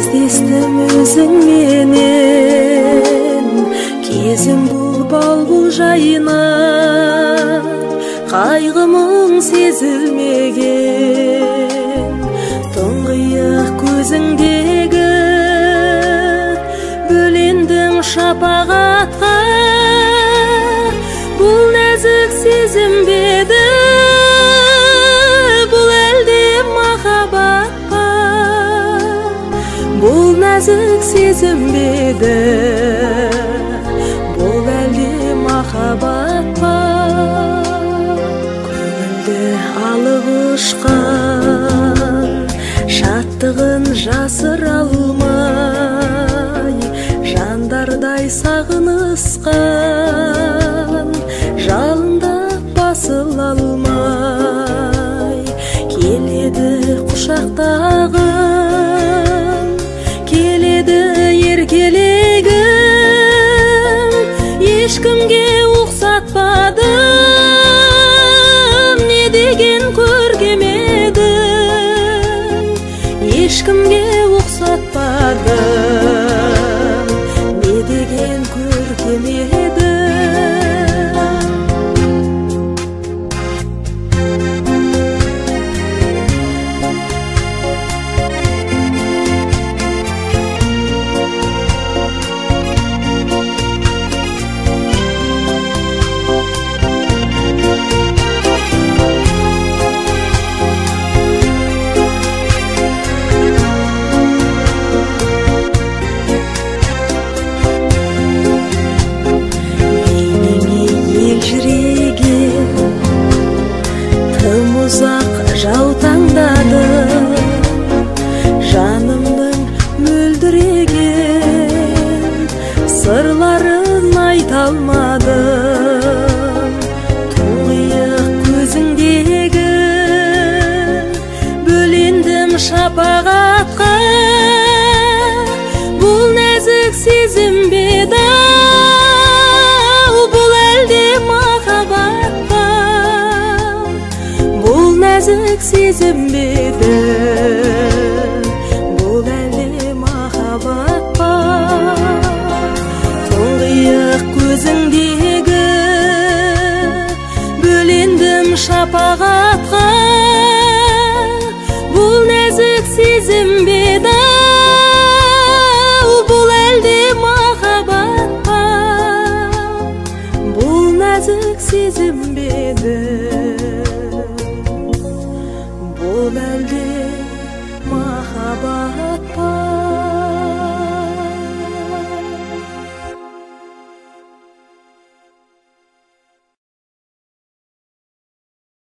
кездестім өзің менен, кезім бұл жайына, қайғымың сезілмеген, тұңғиық көзіңдегі бөлендің шапағатқа. Бұл нәзік сезім беді, бұл әлде махаббат па? Бұл нәзік сезім беді, бұл әлде махаббат па? Көңілді алып ұшқан шаттығын жасыра алмай, жандардай сағынысқан жалында басыла алмай, келеді құшақтағым, келеді еркелегім, ешкімге ұқсатпадым, не деген көркем едің, ешкімге ұқсатпадым, не деген көркем едің. Ұзақ жаутаңдады жанымның мөлдіреген сырларын айта алмадым. Тұңғиық көзіңдегі бөлендім шапағатқа. Бұл нәзік сезім беді, бұл әлде махаббат па? Бұл нәзік сезім беді, бұл әлде махаббат па? Тұңғиық көзіңдегі бөлендім шапағатқа. Бұл нәзік сезім беді, бұл әлде махаббат па? Бұл нәзік сезім беді, бұл әлде махаббат.